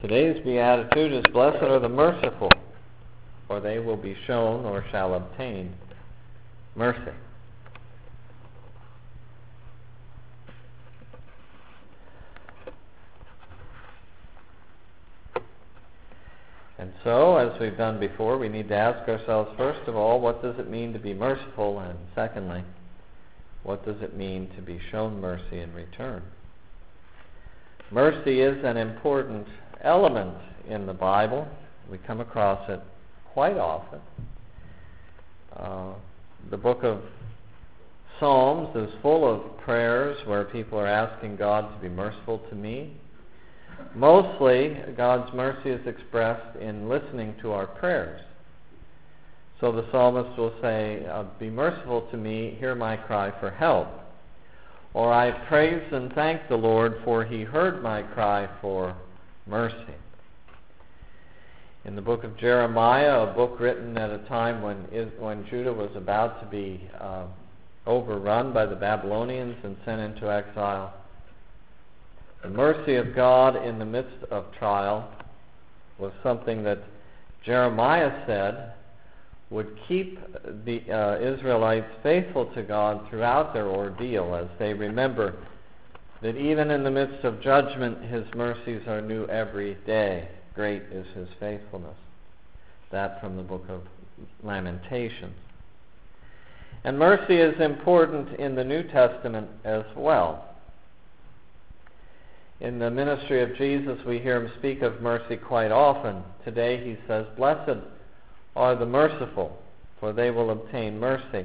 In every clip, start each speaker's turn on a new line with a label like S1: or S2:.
S1: Today's beatitude is, "Blessed are the merciful, for they will be shown or shall obtain mercy." And so, as we've done before, we need to ask ourselves, first of all, what does it mean to be merciful? And secondly, what does it mean to be shown mercy in return? Mercy is an important element in the Bible. We come across it quite often. The book of Psalms is full of prayers where people are asking God to be merciful to me. Mostly, God's mercy is expressed in listening to our prayers. So the psalmist will say, "Be merciful to me, hear my cry for help." Or, "I praise and thank the Lord, for he heard my cry for mercy." In the book of Jeremiah, a book written at a time when Judah was about to be overrun by the Babylonians and sent into exile, the mercy of God in the midst of trial was something that Jeremiah said would keep the Israelites faithful to God throughout their ordeal, as they remember that even in the midst of judgment, his mercies are new every day. Great is his faithfulness. That from the book of Lamentations. And mercy is important in the New Testament as well. In the ministry of Jesus, we hear him speak of mercy quite often. Today he says, "Blessed are the merciful, for they will obtain mercy."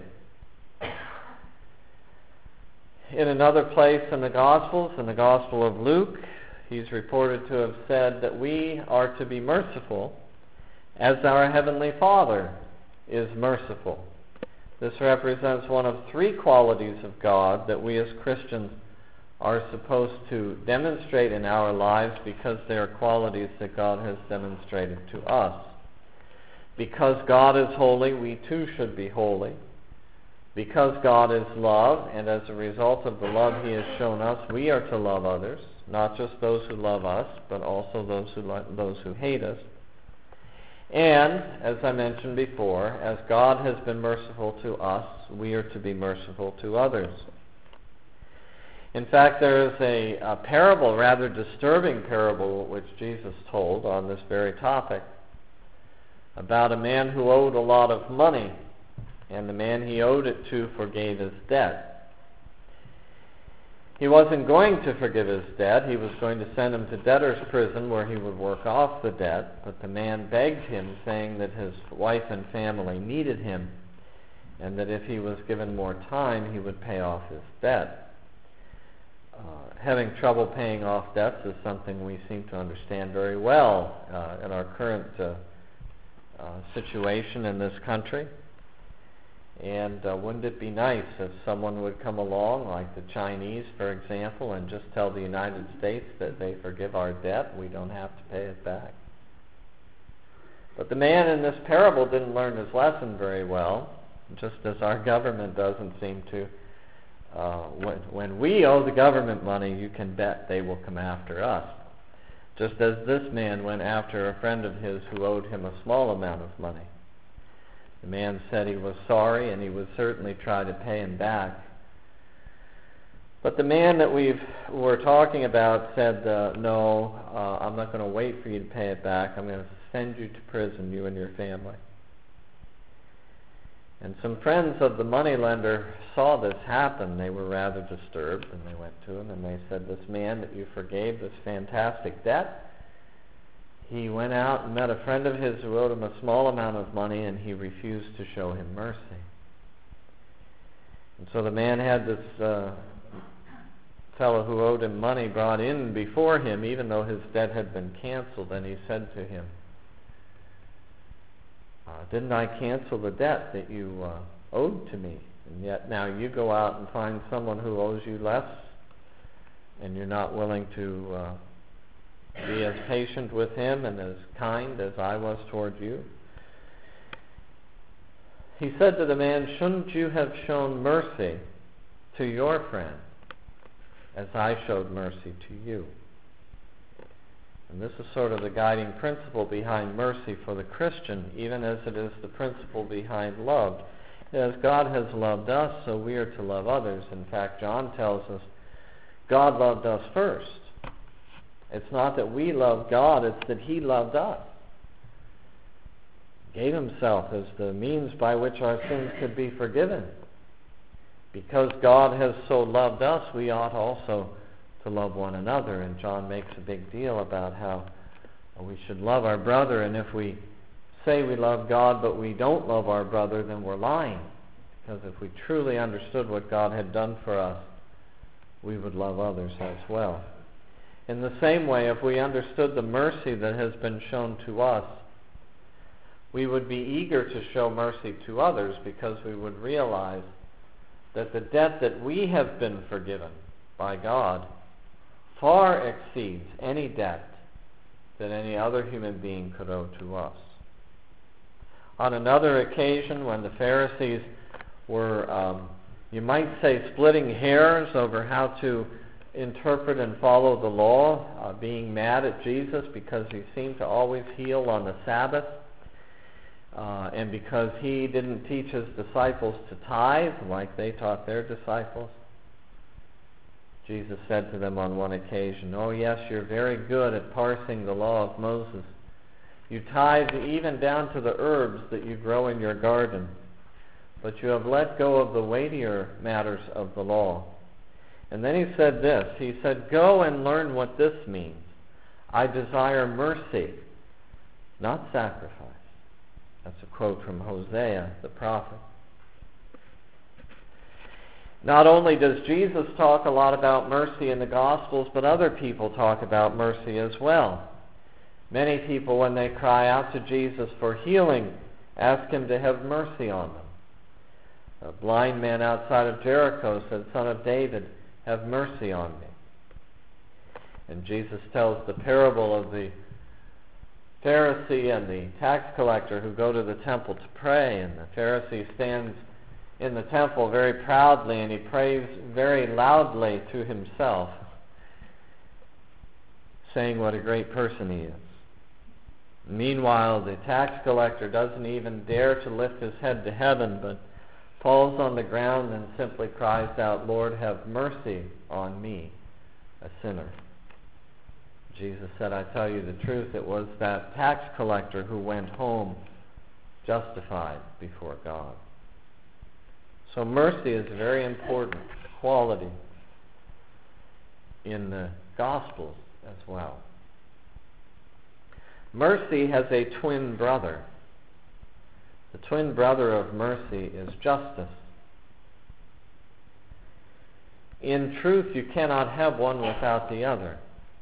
S1: In another place in the Gospels, in the Gospel of Luke, he's reported to have said that we are to be merciful as our Heavenly Father is merciful. This represents one of three qualities of God that we as Christians are supposed to demonstrate in our lives, because they are qualities that God has demonstrated to us. Because God is holy, we too should be holy. Because God is love, and as a result of the love he has shown us, we are to love others, not just those who love us, but also those who hate us. And, as I mentioned before, as God has been merciful to us, we are to be merciful to others. In fact, there is a parable, rather disturbing parable, which Jesus told on this very topic, about a man who owed a lot of money, and the man he owed it to forgave his debt. He wasn't going to forgive his debt. He was going to send him to debtor's prison where he would work off the debt, but the man begged him, saying that his wife and family needed him, and that if he was given more time, he would pay off his debt. Having trouble paying off debts is something we seem to understand very well in our current situation in this country. And wouldn't it be nice if someone would come along, like the Chinese, for example, and just tell the United States that they forgive our debt, we don't have to pay it back. But the man in this parable didn't learn his lesson very well, just as our government doesn't seem to. When we owe the government money, you can bet they will come after us. Just as this man went after a friend of his who owed him a small amount of money. The man said he was sorry, and he would certainly try to pay him back. But the man that we're talking about said, "No, I'm not going to wait for you to pay it back. I'm going to send you to prison, you and your family." And some friends of the moneylender saw this happen. They were rather disturbed, and they went to him and they said, "This man that you forgave this fantastic debt, he went out and met a friend of his who owed him a small amount of money, and he refused to show him mercy." And so the man had this fellow who owed him money brought in before him, even though his debt had been canceled, and he said to him, "Didn't I cancel the debt that you owed to me? And yet now you go out and find someone who owes you less, and you're not willing to be as patient with him and as kind as I was toward you." He said to the man, "Shouldn't you have shown mercy to your friend as I showed mercy to you?" And this is sort of the guiding principle behind mercy for the Christian, even as it is the principle behind love. As God has loved us, so we are to love others. In fact, John tells us God loved us first. It's not that we love God, it's that He loved us. Gave Himself as the means by which our sins could be forgiven. Because God has so loved us, we ought also to love one another. And John makes a big deal about how we should love our brother. And if we say we love God but we don't love our brother, then we're lying. Because if we truly understood what God had done for us, we would love others as well. In the same way, if we understood the mercy that has been shown to us, we would be eager to show mercy to others, because we would realize that the debt that we have been forgiven by God far exceeds any debt that any other human being could owe to us. On another occasion, when the Pharisees were, you might say, splitting hairs over how to interpret and follow the law, being mad at Jesus because He seemed to always heal on the Sabbath, and because He didn't teach His disciples to tithe like they taught their disciples, Jesus said to them on one occasion, "Oh yes, you're very good at parsing the law of Moses. You tithe even down to the herbs that you grow in your garden, but you have let go of the weightier matters of the law." And then He said this, He said, "Go and learn what this means. I desire mercy, not sacrifice." That's a quote from Hosea, the prophet. Not only does Jesus talk a lot about mercy in the Gospels, but other people talk about mercy as well. Many people, when they cry out to Jesus for healing, ask Him to have mercy on them. A blind man outside of Jericho said, "Son of David, have mercy on me." And Jesus tells the parable of the Pharisee and the tax collector who go to the temple to pray, and the Pharisee stands in the temple very proudly and he prays very loudly to himself, saying what a great person he is. Meanwhile, the tax collector doesn't even dare to lift his head to heaven, but falls on the ground and simply cries out, "Lord, have mercy on me, a sinner." Jesus said, "I tell you the truth, it was that tax collector who went home justified before God." So mercy is a very important quality in the Gospels as well. Mercy has a twin brother. The twin brother of mercy is justice. In truth, you cannot have one without the other.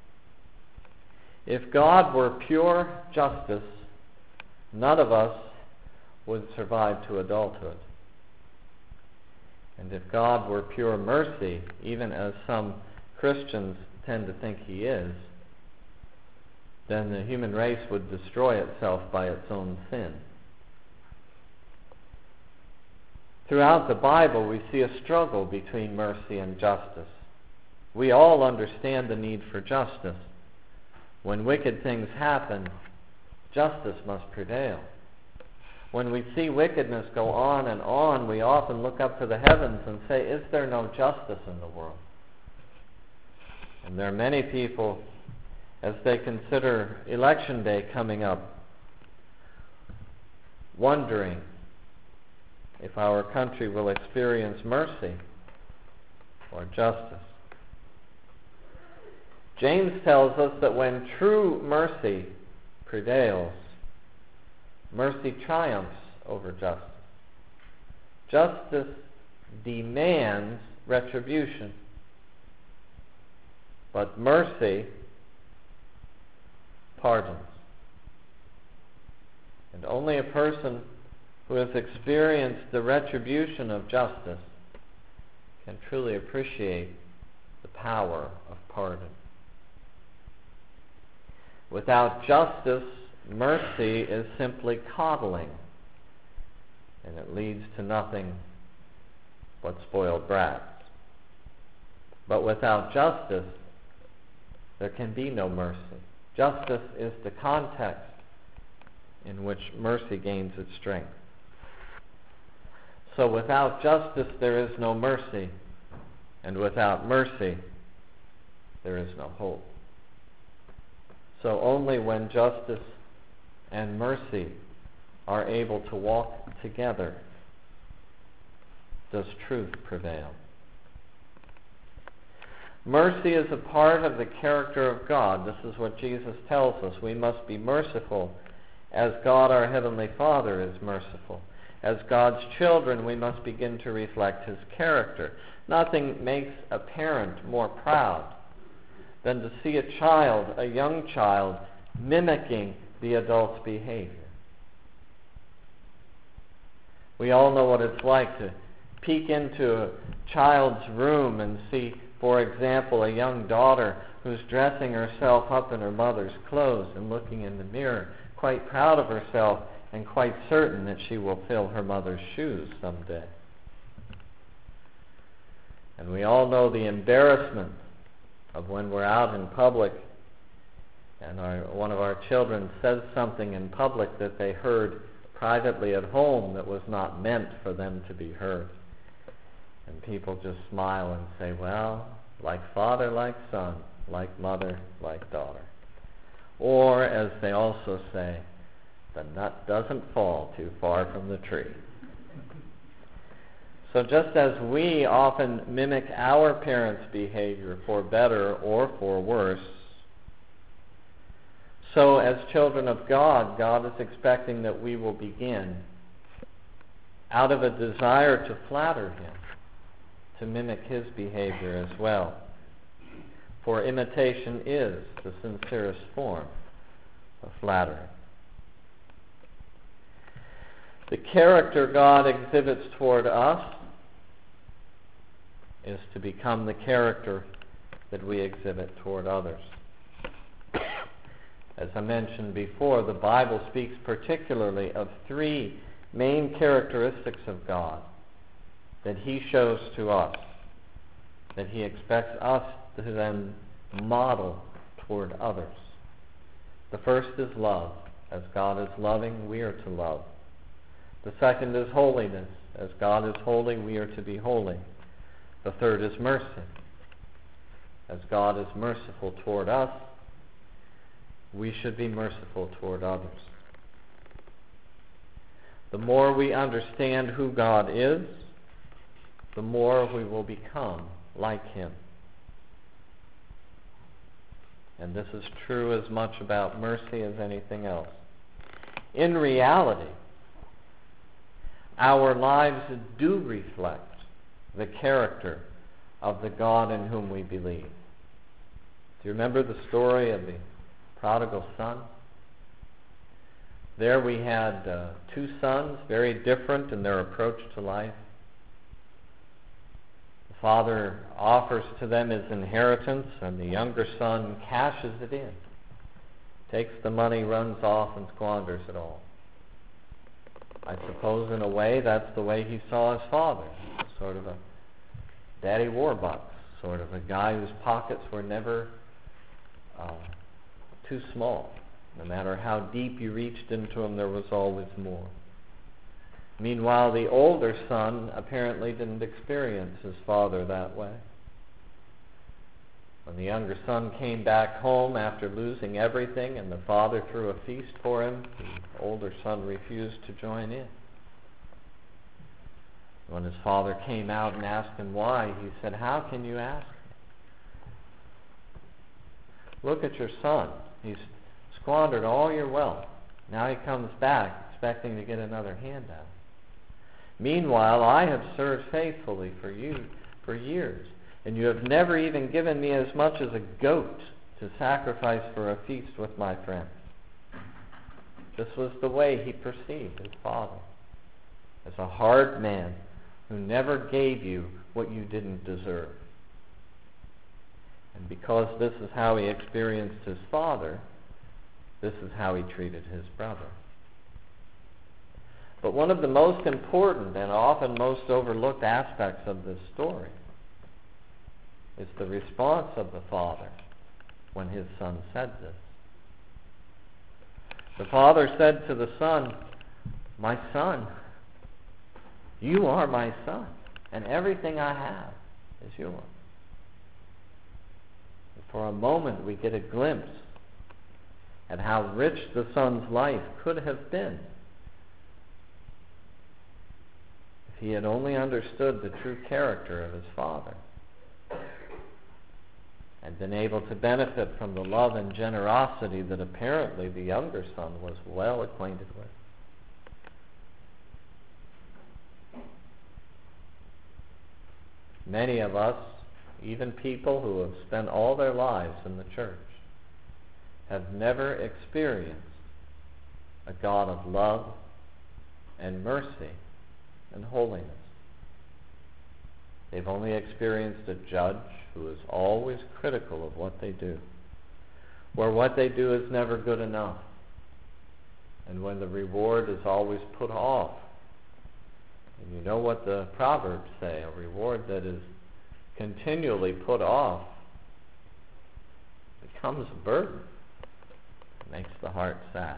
S1: If God were pure justice, none of us would survive to adulthood. And if God were pure mercy, even as some Christians tend to think He is, then the human race would destroy itself by its own sin. Throughout the Bible, we see a struggle between mercy and justice. We all understand the need for justice. When wicked things happen, justice must prevail. When we see wickedness go on, we often look up to the heavens and say, "Is there no justice in the world?" And there are many people, as they consider Election Day coming up, wondering if our country will experience mercy or justice. James tells us that when true mercy prevails, mercy triumphs over justice. Justice demands retribution, but mercy pardons. And only a person who has experienced the retribution of justice can truly appreciate the power of pardon. Without justice, mercy is simply coddling, and it leads to nothing but spoiled brats. But without justice, there can be no mercy. Justice is the context in which mercy gains its strength. So without justice there is no mercy, and without mercy there is no hope. So only when justice and mercy are able to walk together does truth prevail. Mercy is a part of the character of God. This is what Jesus tells us. We must be merciful as God our Heavenly Father is merciful. As God's children, we must begin to reflect His character. Nothing makes a parent more proud than to see a young child, mimicking the adult's behavior. We all know what it's like to peek into a child's room and see, for example, a young daughter who's dressing herself up in her mother's clothes and looking in the mirror, quite proud of herself and quite certain that she will fill her mother's shoes someday. And we all know the embarrassment of when we're out in public and one of our children says something in public that they heard privately at home that was not meant for them to be heard. And people just smile and say, well, like father, like son, like mother, like daughter. Or, as they also say, the nut doesn't fall too far from the tree. So just as we often mimic our parents' behavior for better or for worse, so as children of God, God is expecting that we will begin, out of a desire to flatter Him, to mimic His behavior as well. For imitation is the sincerest form of flattery. The character God exhibits toward us is to become the character that we exhibit toward others. As I mentioned before, the Bible speaks particularly of three main characteristics of God that He shows to us, that He expects us to then model toward others. The first is love. As God is loving, we are to love. The second is holiness. As God is holy, we are to be holy. The third is mercy. As God is merciful toward us, we should be merciful toward others. The more we understand who God is, the more we will become like Him. And this is true as much about mercy as anything else. In reality, our lives do reflect the character of the God in whom we believe. Do you remember the story of the prodigal son? There we had two sons, very different in their approach to life. The father offers to them his inheritance, and the younger son cashes it in, takes the money, runs off, and squanders it all. I suppose in a way that's the way he saw his father, sort of a daddy warbucks, sort of a guy whose pockets were never too small. No matter how deep you reached into them, there was always more. Meanwhile, the older son apparently didn't experience his father that way. When the younger son came back home after losing everything and the father threw a feast for him, the older son refused to join in. When his father came out and asked him why, he said, "How can you ask me? Look at your son. He's squandered all your wealth. Now he comes back expecting to get another handout. Meanwhile, I have served faithfully for you for years, and you have never even given me as much as a goat to sacrifice for a feast with my friends." This was the way he perceived his father, as a hard man who never gave you what you didn't deserve. And because this is how he experienced his father, this is how he treated his brother. But one of the most important and often most overlooked aspects of this story is the response of the father when his son said this. The Father said to the Son, "My Son, you are my Son, and everything I have is yours." And for a moment we get a glimpse at how rich the Son's life could have been if he had only understood the true character of his Father and been able to benefit from the love and generosity that apparently the younger son was well acquainted with. Many of us, even people who have spent all their lives in the church, have never experienced a God of love and mercy and holiness. They've only experienced a judge who is always critical of what they do, where what they do is never good enough, and when the reward is always put off. And you know what the Proverbs say, a reward that is continually put off becomes a burden. It makes the heart sad.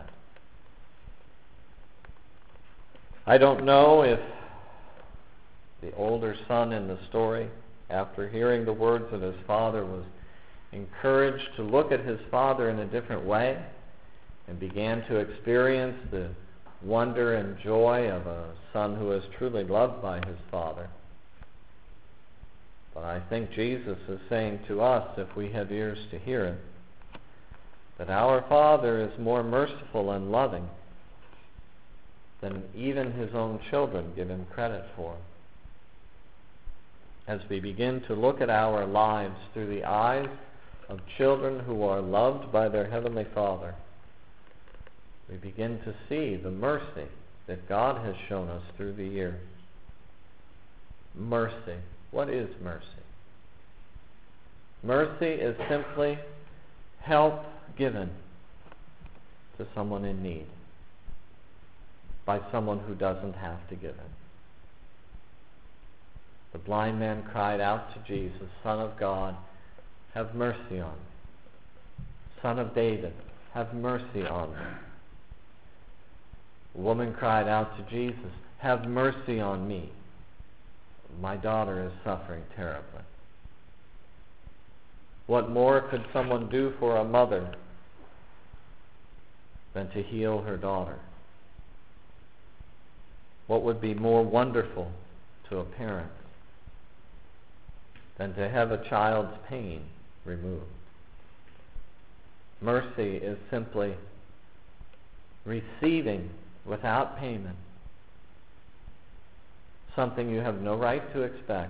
S1: I don't know if the older son in the story, after hearing the words of his father, was encouraged to look at his father in a different way and began to experience the wonder and joy of a son who is truly loved by his father. But I think Jesus is saying to us, if we have ears to hear it, that our Father is more merciful and loving than even his own children give him credit for. As we begin to look at our lives through the eyes of children who are loved by their Heavenly Father, we begin to see the mercy that God has shown us through the years. Mercy. What is mercy? Mercy is simply help given to someone in need by someone who doesn't have to give it. The blind man cried out to Jesus, "Son of God, have mercy on me. Son of David, have mercy on me." The woman cried out to Jesus, "Have mercy on me. My daughter is suffering terribly." What more could someone do for a mother than to heal her daughter? What would be more wonderful to a parent than to have a child's pain removed? Mercy is simply receiving without payment something you have no right to expect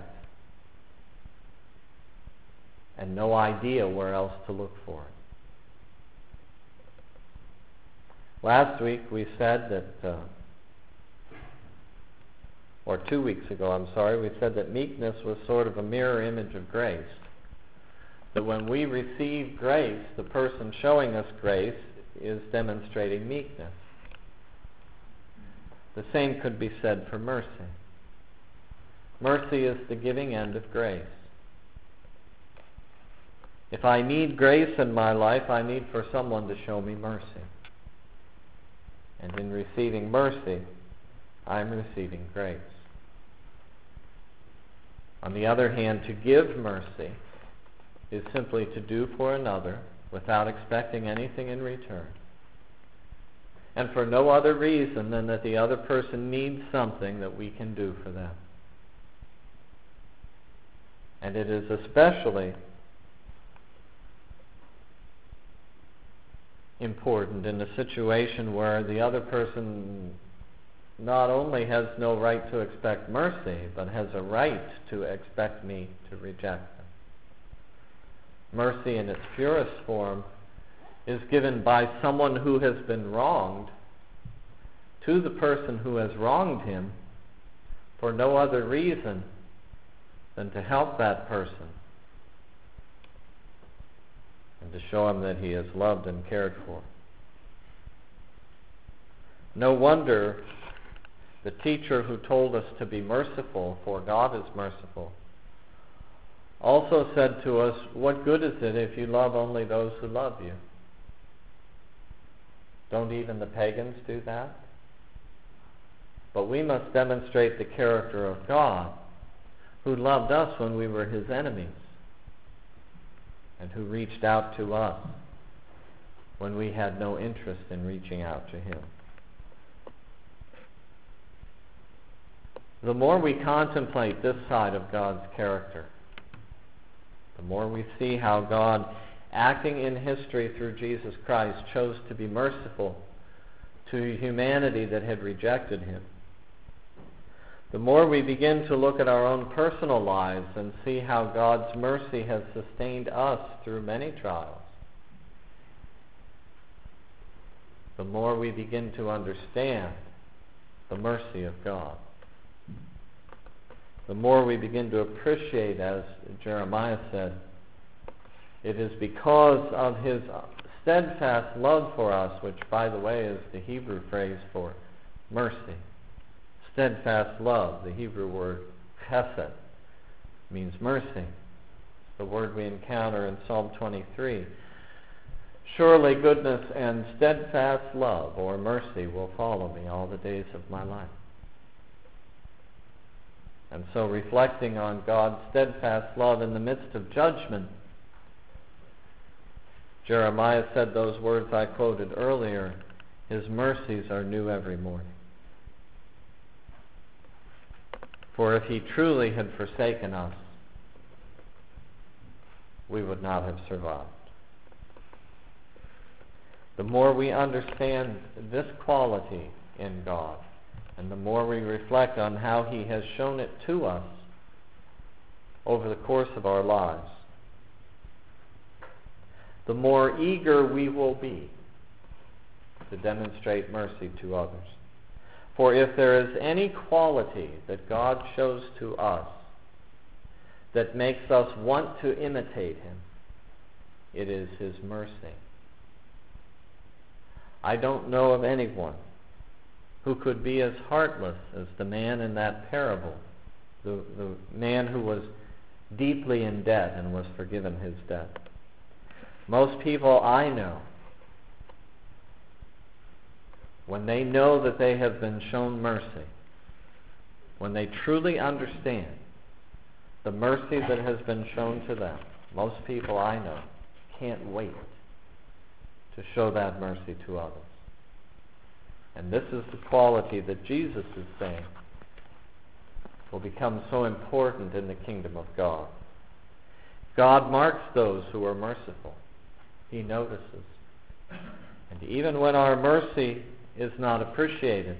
S1: and no idea where else to look for it. Last week we said that, or 2 weeks ago, we said that meekness was sort of a mirror image of grace. That when we receive grace, the person showing us grace is demonstrating meekness. The same could be said for mercy. Mercy is the giving end of grace. If I need grace in my life, I need for someone to show me mercy. And in receiving mercy, I'm receiving grace. On the other hand, to give mercy is simply to do for another without expecting anything in return, and for no other reason than that the other person needs something that we can do for them. And it is especially important in a situation where the other person not only has no right to expect mercy, but has a right to expect me to reject them. Mercy in its purest form is given by someone who has been wronged to the person who has wronged him for no other reason than to help that person and to show him that he is loved and cared for. No wonder the teacher who told us to be merciful, for God is merciful, also said to us, "What good is it if you love only those who love you?" Don't even the pagans do that? But we must demonstrate the character of God, who loved us when we were his enemies, and who reached out to us when we had no interest in reaching out to him. The more we contemplate this side of God's character, the more we see how God, acting in history through Jesus Christ, chose to be merciful to humanity that had rejected him. The more we begin to look at our own personal lives and see how God's mercy has sustained us through many trials, the more we begin to understand the mercy of God. The more we begin to appreciate, as Jeremiah said, it is because of his steadfast love for us, which, by the way, is the Hebrew phrase for mercy. Steadfast love, the Hebrew word chesed, means mercy. The word we encounter in Psalm 23. Surely goodness and steadfast love or mercy will follow me all the days of my life. And so, reflecting on God's steadfast love in the midst of judgment, Jeremiah said those words I quoted earlier, his mercies are new every morning. For if he truly had forsaken us, we would not have survived. The more we understand this quality in God, and the more we reflect on how he has shown it to us over the course of our lives, the more eager we will be to demonstrate mercy to others. For if there is any quality that God shows to us that makes us want to imitate him, it is his mercy. I don't know of anyone who could be as heartless as the man in that parable, the man who was deeply in debt and was forgiven his debt. Most people I know, when they know that they have been shown mercy, when they truly understand the mercy that has been shown to them, most people I know can't wait to show that mercy to others. And this is the quality that Jesus is saying will become so important in the kingdom of God. God marks those who are merciful. He notices. And even when our mercy is not appreciated,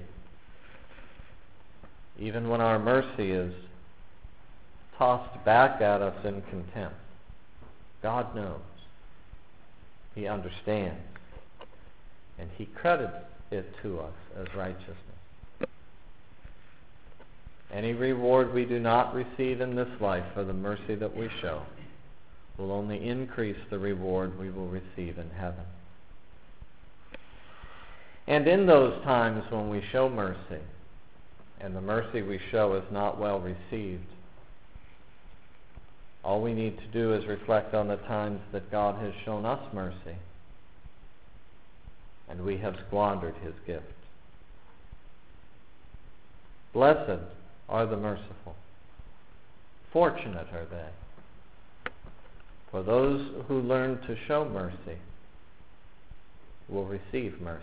S1: even when our mercy is tossed back at us in contempt, God knows. He understands. And he credits it to us as righteousness. Any reward we do not receive in this life for the mercy that we show will only increase the reward we will receive in heaven. And in those times when we show mercy, and the mercy we show is not well received, all we need to do is reflect on the times that God has shown us mercy, and we have squandered his gift. Blessed are the merciful. Fortunate are they. For those who learn to show mercy will receive mercy.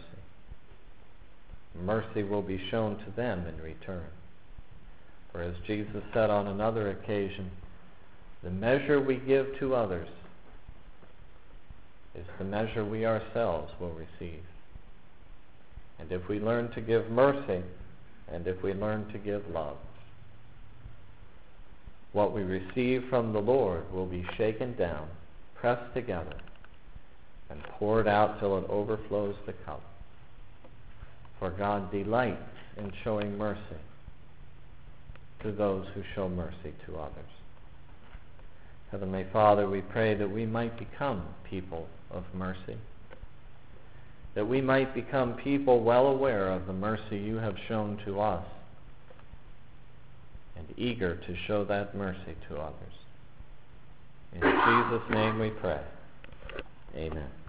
S1: Mercy will be shown to them in return. For as Jesus said on another occasion, the measure we give to others is the measure we ourselves will receive. And if we learn to give mercy, and if we learn to give love, what we receive from the Lord will be shaken down, pressed together, and poured out till it overflows the cup. For God delights in showing mercy to those who show mercy to others. Heavenly Father, we pray that we might become people of mercy, that we might become people well aware of the mercy you have shown to us, and eager to show that mercy to others. In Jesus' name we pray. Amen.